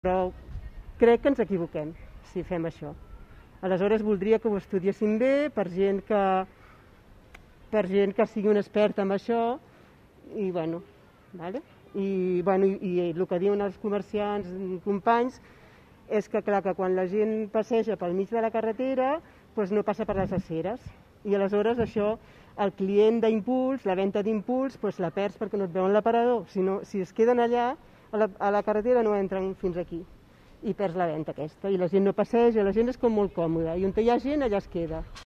Però crec que ens equivoquem si fem això. Aleshores voldria que ho estudiessin bé per gent que sigui un expert en això i bueno, vale? I el que diuen els comerciants companys és que clar, que quan la gent passeja pel mig de la carretera doncs no passa per les aceres i aleshores això, el client d'impuls, la venda d'impuls, doncs la perds perquè no et veuen l'aparador. Si es queden allà, a la carretera no entren fins aquí i perds la venda aquesta. I la gent no passeja, la gent és com molt còmoda i on hi ha gent allà es queda.